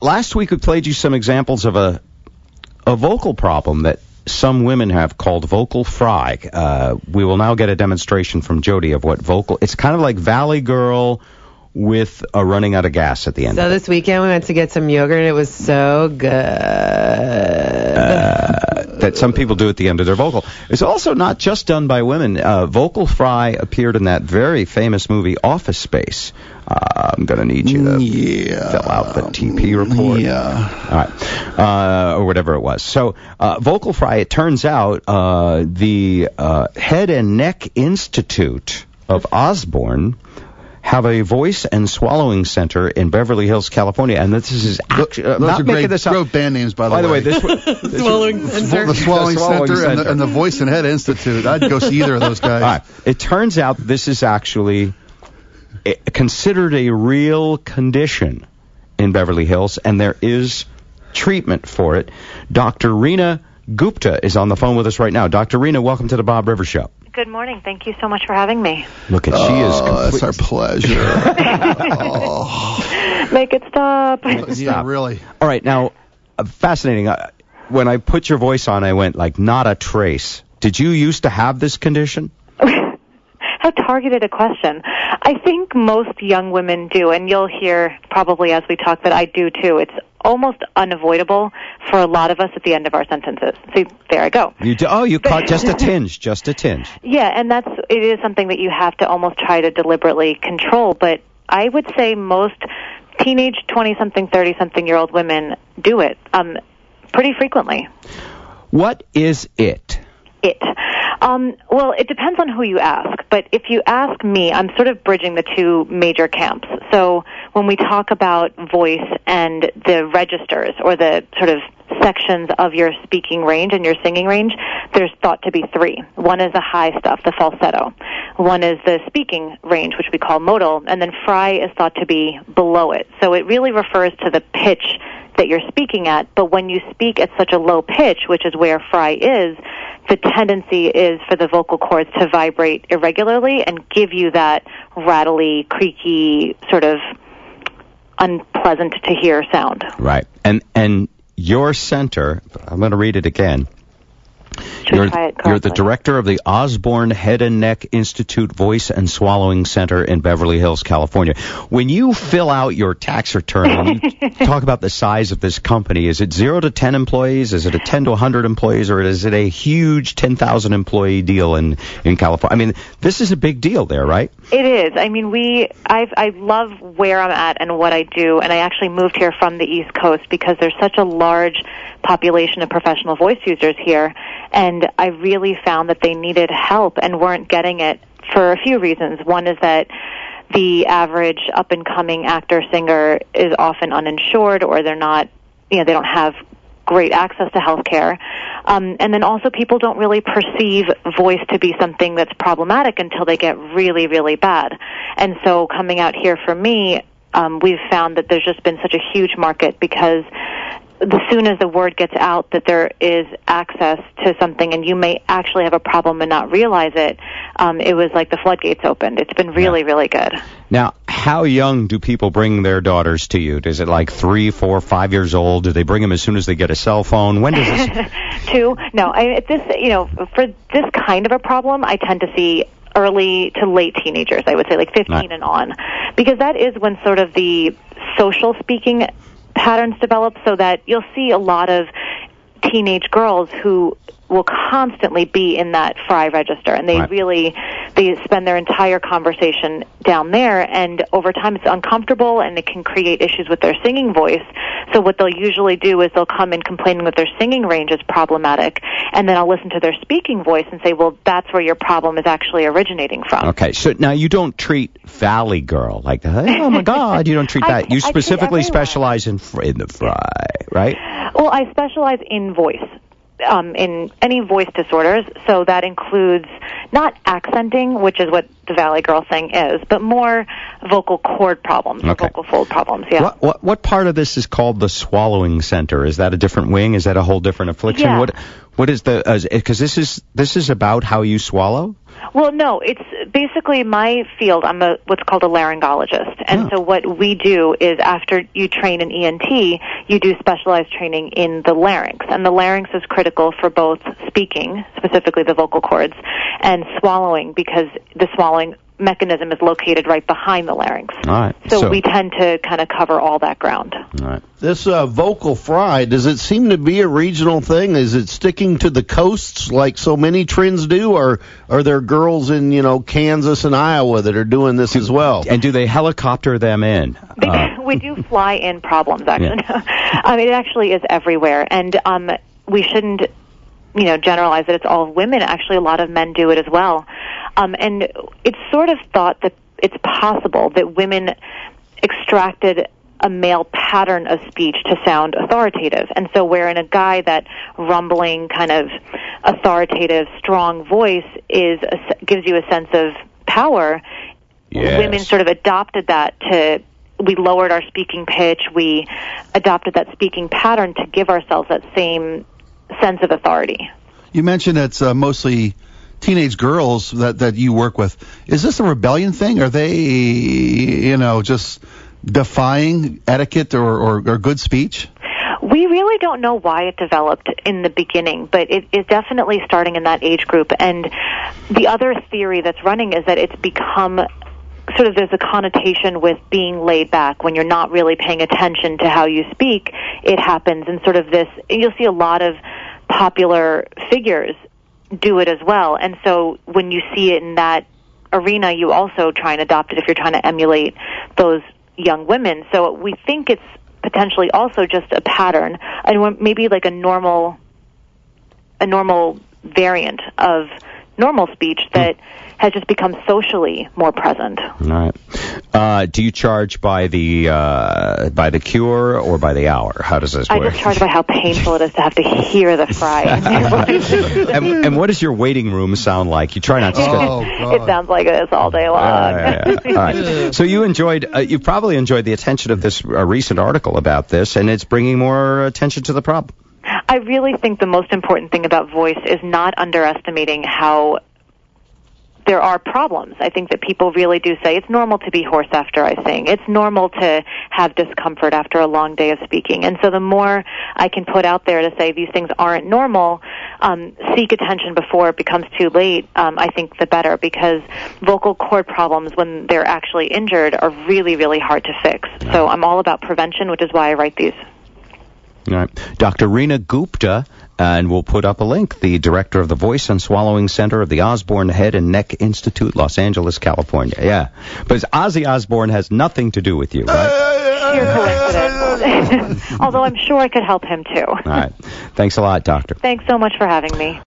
last week we played you some examples of a vocal problem that some women have called vocal fry. We will now get a demonstration from Jody of what vocal... It's kind of like Valley Girl with a running out of gas at the end. So this weekend we went to get some yogurt and it was so good. That some people do at the end of their vocal. It's also not just done by women. Vocal fry appeared in that very famous movie Office Space. I'm going to need you to fill out the TP report. Yeah. All right. Or whatever it was. So vocal fry, it turns out the Head and Neck Institute of Osborne have a voice and swallowing center in Beverly Hills, California, and this is actually those not are making this up. Great band names, by the way. By the way, this Swallowing Center. The Swallowing Center and the Voice and Head Institute. I'd go see either of those guys. All right. It turns out this is actually considered a real condition in Beverly Hills, and there is treatment for it. Dr. Reena Gupta is on the phone with us right now. Dr. Reena, welcome to the Bob Rivers Show. Good morning. Thank you so much for having me. Look at she is complete. That's our pleasure. Make it stop. Yeah, really. All right, now, fascinating. When I put your voice on, I went like, not a trace. Did you used to have this condition? How targeted a question. I think most young women do, and you'll hear probably as we talk that I do too. It's almost unavoidable for a lot of us at the end of our sentences. See, there I go. You caught just a tinge, just a tinge. Yeah, and it is something that you have to almost try to deliberately control, but I would say most teenage 20-something, 30-something-year-old women do it pretty frequently. What is it? Well, it depends on who you ask, but if you ask me, I'm sort of bridging the two major camps. So when we talk about voice and the registers or the sort of sections of your speaking range and your singing range, there's thought to be three. One is the high stuff, the falsetto. One is the speaking range, which we call modal, and then fry is thought to be below it. So it really refers to the pitch that you're speaking at, but when you speak at such a low pitch, which is where fry is, the tendency is for the vocal cords to vibrate irregularly and give you that rattly, creaky, sort of unpleasant to hear sound. Right. And your center, I'm going to read it again. You're the director of the Osborne Head and Neck Institute Voice and Swallowing Center in Beverly Hills, California. When you fill out your tax return and you talk about the size of this company, is it 0 to 10 employees? Is it a 10 to 100 employees? Or is it a huge 10,000 employee deal in California? I mean, this is a big deal there, right? It is. I mean, I love where I'm at and what I do, and I actually moved here from the East Coast because there's such a large population of professional voice users here, and I really found that they needed help and weren't getting it for a few reasons. One is that the average up-and-coming actor-singer is often uninsured, or they're not, they don't have great access to health care. And then also people don't really perceive voice to be something that's problematic until they get really, really bad. And so coming out here for me, we've found that there's just been such a huge market because as soon as the word gets out that there is access to something and you may actually have a problem and not realize it, it was like the floodgates opened. It's been really, really good. Now, how young do people bring their daughters to you? Is it like 3, 4, 5 years old? Do they bring them as soon as they get a cell phone? When does this... 2. No, for this kind of a problem, I tend to see early to late teenagers, I would say, like 15 and on. Because that is when sort of the social speaking patterns develop, so that you'll see a lot of teenage girls who will constantly be in that fry register, and they they spend their entire conversation down there, and over time it's uncomfortable and it can create issues with their singing voice. So what they'll usually do is they'll come in complaining that their singing range is problematic, and then I'll listen to their speaking voice and say, well, that's where your problem is actually originating from. Okay, so now you don't treat Valley Girl like, oh my God, you don't treat that. You specifically specialize in the fry, right? Well, I specialize in voice. In any voice disorders, so that includes not accenting, which is what the Valley Girl thing is, but more vocal cord problems, vocal fold problems, yeah. What part of this is called the swallowing center? Is that a different wing? Is that a whole different affliction? Yeah. What is the, because this is about how you swallow? Well, no, it's basically, my field, I'm what's called a laryngologist. And so what we do is after you train in ENT, you do specialized training in the larynx. And the larynx is critical for both speaking, specifically the vocal cords, and swallowing, because the swallowing mechanism is located right behind the larynx. All right. So we tend to kind of cover all that ground. All right. This vocal fry, does it seem to be a regional thing? Is it sticking to the coasts like so many trends do, or are there girls in, Kansas and Iowa that are doing this as well? And do they helicopter them in? We do fly in problems, actually. Yeah. It actually is everywhere. And we shouldn't, generalize that it's all women. Actually, a lot of men do it as well. And it's sort of thought that it's possible that women extracted a male pattern of speech to sound authoritative. And so wherein a guy, that rumbling, kind of authoritative, strong voice gives you a sense of power, women sort of adopted that we lowered our speaking pitch, we adopted that speaking pattern to give ourselves that same sense of authority. You mentioned it's mostly teenage girls that you work with. Is this a rebellion thing? Are they, just defying etiquette or good speech? We really don't know why it developed in the beginning, but it is definitely starting in that age group. And the other theory that's running is that it's become sort of, there's a connotation with being laid back. When you're not really paying attention to how you speak, it happens. And sort of this, you'll see a lot of popular figures do it as well. And so when you see it in that arena, you also try and adopt it if you're trying to emulate those young women. So we think it's potentially also just a pattern, and maybe like a normal variant of normal speech that has just become socially more present. All right. Do you charge by the cure or by the hour? How does this work? I just charge by how painful it is to have to hear the fry. and what does your waiting room sound like? You try not to. It sounds like this all day long. All right. So you probably enjoyed the attention of this recent article about this, and it's bringing more attention to the problem. I really think the most important thing about voice is not underestimating how there are problems. I think that people really do say it's normal to be hoarse after I sing. It's normal to have discomfort after a long day of speaking. And so the more I can put out there to say these things aren't normal, seek attention before it becomes too late, I think the better, because vocal cord problems, when they're actually injured, are really, really hard to fix. So I'm all about prevention, which is why I write these. All right. Dr. Reena Gupta, and we'll put up a link, the director of the Voice and Swallowing Center of the Osborne Head and Neck Institute, Los Angeles, California. Yeah. But Ozzy Osbourne has nothing to do with you, right? Sheer coincidence. Although I'm sure I could help him, too. All right. Thanks a lot, Doctor. Thanks so much for having me.